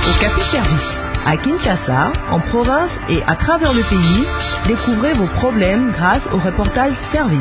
Okapi Service. À Kinshasa, en province et à travers le pays, découvrez vos problèmes grâce au reportage service.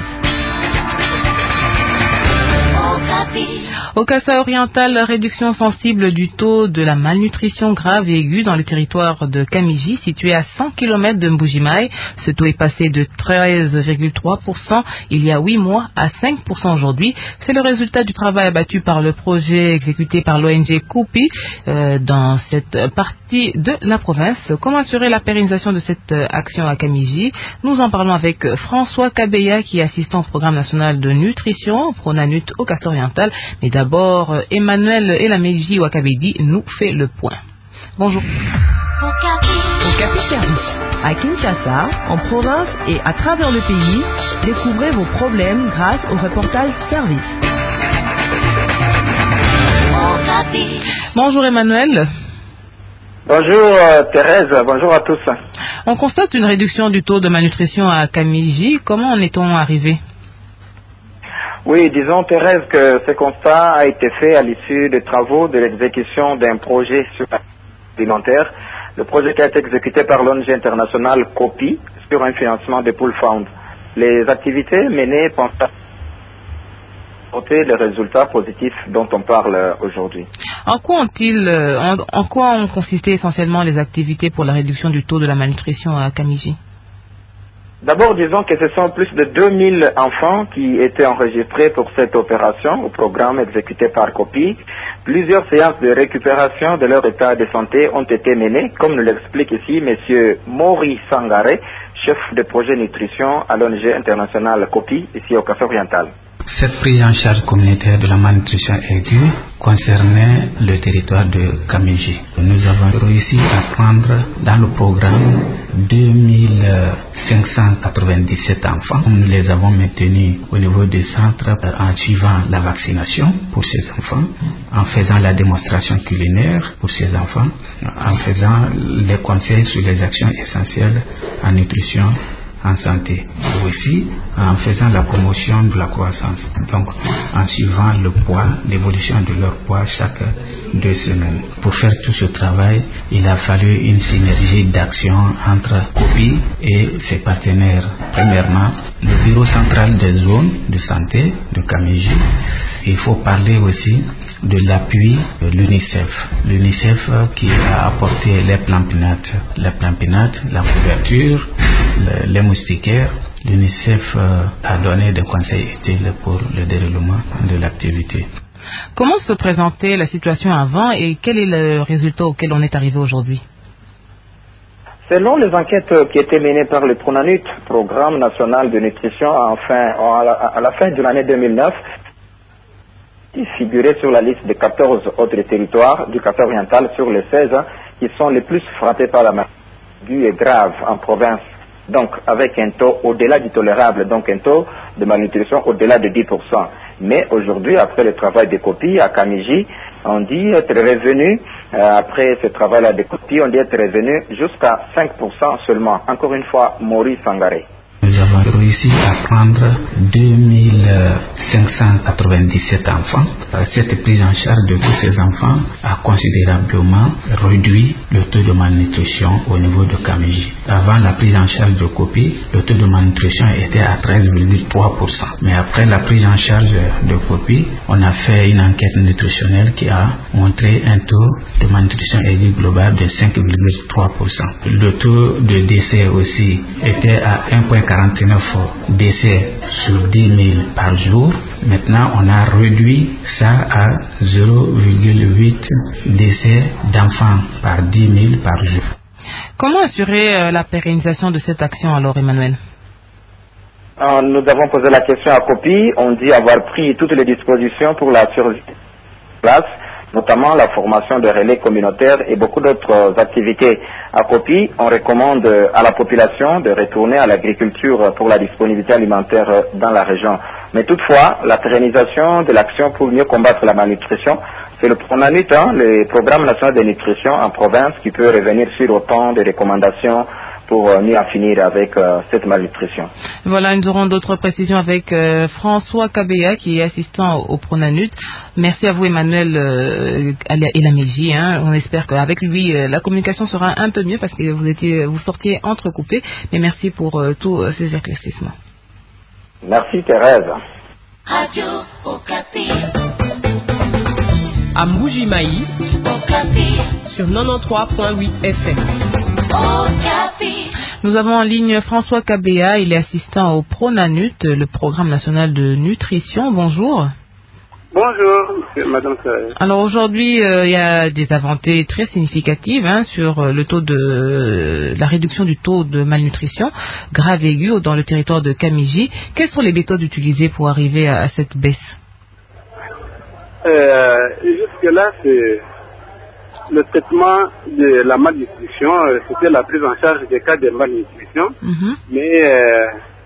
Au Kasaï oriental, réduction sensible du taux de la malnutrition grave et aiguë dans le territoire de Kamiji, situé à 100 km de Mbujimaï. Ce taux est passé de 13,3% il y a 8 mois à 5% aujourd'hui. C'est le résultat du travail abattu par le projet exécuté par l'ONG Koupi dans cette partie de la province. Comment assurer la pérennisation de cette action à Kamiji? Nous en parlons avec François Kabeya, qui est assistant au programme national de nutrition, Pronanut au Kasaï oriental. Mais d'abord, Emmanuel Elamejii Wakabedi nous fait le point. Bonjour. Okapi Service. À Kinshasa, en province et à travers le pays, découvrez vos problèmes grâce au reportage service. Bonjour Emmanuel. Bonjour Thérèse, bonjour à tous. On constate une réduction du taux de malnutrition à Kamiji. Comment en est-on arrivé? Oui, disons Thérèse que ce constat a été fait à l'issue des travaux de l'exécution d'un projet sur l'alimentaire. Le projet qui a été exécuté par l'ONG internationale Koupi sur un financement de Pool Fund. Les activités menées pensent à apporter les résultats positifs dont on parle aujourd'hui. En quoi ont consisté essentiellement les activités pour la réduction du taux de la malnutrition à Kamiji? D'abord, disons que ce sont plus de 2000 enfants qui étaient enregistrés pour cette opération au programme exécuté par Koupi. Plusieurs séances de récupération de leur état de santé ont été menées, comme nous l'explique ici M. Mori Sangare, chef de projet nutrition à l'ONG internationale Koupi, ici au Kasaï oriental. Cette prise en charge communautaire de la malnutrition aiguë concernait le territoire de Kamiji. Nous avons réussi à prendre dans le programme 2597 enfants. Nous les avons maintenus au niveau des centres en suivant la vaccination pour ces enfants, en faisant la démonstration culinaire pour ces enfants, en faisant les conseils sur les actions essentielles en nutrition, en santé, aussi en faisant la promotion de la croissance, donc en suivant le poids, l'évolution de leur poids chaque 2 semaines. Pour faire tout ce travail, il a fallu une synergie d'action entre Koupi et ses partenaires. Premièrement, le bureau central des zones de santé de Kamiji. Il faut parler aussi de l'appui de l'UNICEF. L'UNICEF qui a apporté les plampinates, la couverture, les moustiquaires. L'UNICEF a donné des conseils utiles pour le déroulement de l'activité. Comment se présentait la situation avant et quel est le résultat auquel on est arrivé aujourd'hui? Selon les enquêtes qui étaient menées par le Pronanut, Programme national de nutrition, à la fin de l'année 2009, qui figurait sur la liste des 14 autres territoires du Kasaï oriental sur les 16 qui sont les plus frappés par la maladie aiguë et grave en province. Donc avec un taux au-delà du tolérable, donc un taux de malnutrition au-delà de 10%. Mais aujourd'hui, après le travail de Koupi à Kamiji, on dit être revenu, après ce travail-là de Koupi, on dit être revenu jusqu'à 5% seulement. Encore une fois, Mori Sangare. Nous avons réussi à prendre 2597 enfants. Cette prise en charge de tous ces enfants a considérablement réduit le taux de malnutrition au niveau de Kamiji. Avant la prise en charge de Koupi, le taux de malnutrition était à 13,3%. Mais après la prise en charge de Koupi, on a fait une enquête nutritionnelle qui a montré un taux de malnutrition aiguë global de 5,3%. Le taux de décès aussi était à 1,49 décès sur 10 000 par jour. Maintenant, on a réduit ça à 0,8 décès d'enfants par 10 000 par jour. Comment assurer la pérennisation de cette action alors, Emmanuel? Nous avons posé la question à Koupi. On dit avoir pris toutes les dispositions pour la survie de place, notamment la formation de relais communautaires et beaucoup d'autres activités. À Koupi, on recommande à la population de retourner à l'agriculture pour la disponibilité alimentaire dans la région. Mais toutefois, la pérennisation de l'action pour mieux combattre la malnutrition, c'est le PRONANUT, le Programme national de nutrition en province, qui peut revenir sur autant de recommandations pour mieux en finir avec cette malnutrition. Voilà, nous aurons d'autres précisions avec François Kabea, qui est assistant au Pronanut. Merci à vous, Emmanuel Elameji. On espère qu'avec lui, la communication sera un peu mieux parce que vous sortiez entrecoupés. Mais merci pour tous ces éclaircissements. Merci, Thérèse. Radio Okapi. À Mbuji-Mayi, Okapi. sur 93.8 FM. Okapi. Nous avons en ligne François Kabea, il est assistant au Pronanut, le programme national de nutrition. Bonjour. Bonjour, Madame Thérèse. Alors aujourd'hui, il y a des avancées très significatives sur le taux de la réduction du taux de malnutrition grave et aiguë dans le territoire de Kamiji. Quelles sont les méthodes utilisées pour arriver à cette baisse? Jusque-là, c'est le traitement de la malnutrition, c'était la prise en charge des cas de malnutrition, mais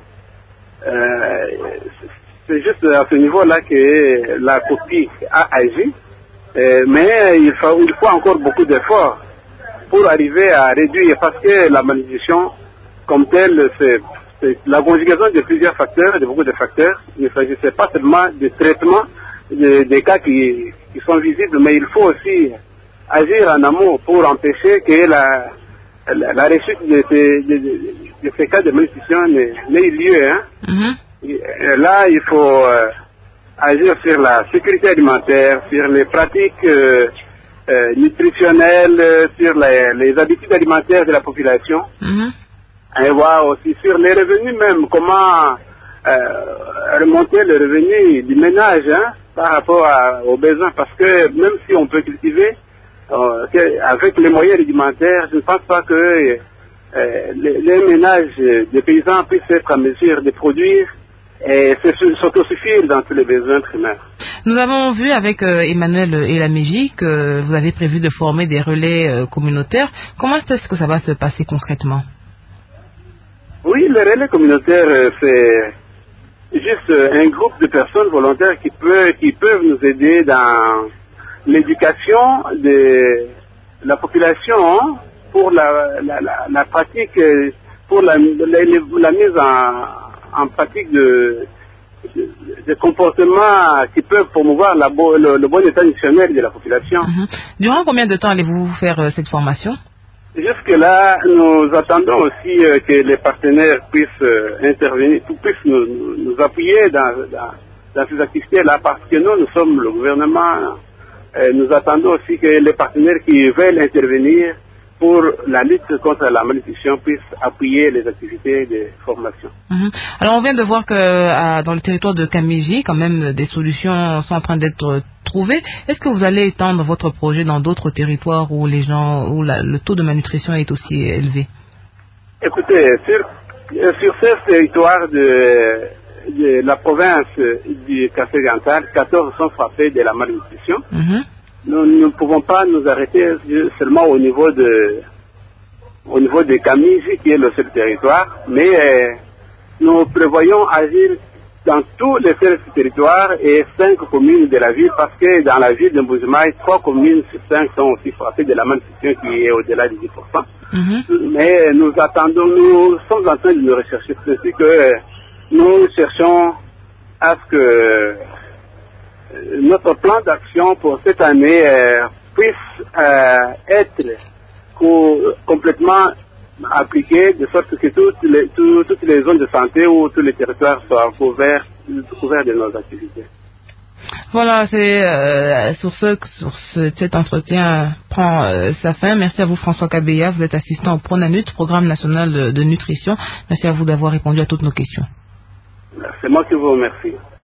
c'est juste à ce niveau-là que la copie a agi, mais il faut encore beaucoup d'efforts pour arriver à réduire, parce que la malnutrition, comme telle, c'est la conjugaison de plusieurs facteurs, de beaucoup de facteurs. Il ne s'agissait pas seulement de traitement des cas qui sont visibles, mais il faut aussi agir en amont pour empêcher que la rechute de ces cas de malnutrition n'ait lieu. Et là, il faut agir sur la sécurité alimentaire, sur les pratiques nutritionnelles, sur les habitudes alimentaires de la population, et voir aussi sur les revenus même, comment remonter les revenus du ménage par rapport aux besoins, parce que même si on peut cultiver avec les moyens rudimentaires, je ne pense pas que les ménages des paysans puissent être en mesure de produire et s'autosuffire dans tous les besoins primaires. Nous avons vu avec Emmanuel Elameji que vous avez prévu de former des relais communautaires. Comment est-ce que ça va se passer concrètement? Oui, les relais communautaires, c'est juste un groupe de personnes volontaires qui peuvent nous aider dans l'éducation de la population pour la pratique, pour la mise en pratique de comportements qui peuvent promouvoir le bon état nutritionnel de la population. Durant combien de temps allez-vous faire cette formation? Jusque-là, nous attendons aussi que les partenaires puissent intervenir, puissent nous appuyer dans ces activités-là, parce que nous sommes le gouvernement. Nous attendons aussi que les partenaires qui veulent intervenir pour la lutte contre la malnutrition puissent appuyer les activités de formation. Alors on vient de voir que dans le territoire de Kamiji, quand même, des solutions sont en train d'être trouvées. Est-ce que vous allez étendre votre projet dans d'autres territoires où le taux de malnutrition est aussi élevé? Écoutez, sur ce territoire de la province du Kassai-Oriental, 14 sont frappés de la malnutrition. Nous ne pouvons pas nous arrêter seulement au niveau de Kamiji, qui est le seul territoire, mais nous prévoyons agir dans tous les 16 territoires et 5 communes de la ville, parce que dans la ville de Mbuji-Mayi, 3 communes sur 5 sont aussi frappées de la malnutrition qui est au-delà de 10%. Mais nous sommes en train de nous rechercher, c'est que nous cherchons à ce que notre plan d'action pour cette année puisse être complètement appliqué, de sorte que toutes les zones de santé ou tous les territoires soient couverts de nos activités. Voilà, c'est cet entretien prend sa fin. Merci à vous, François Kabea. Vous êtes assistant au Pronanut, programme national de nutrition. Merci à vous d'avoir répondu à toutes nos questions. C'est moi qui vous remercie.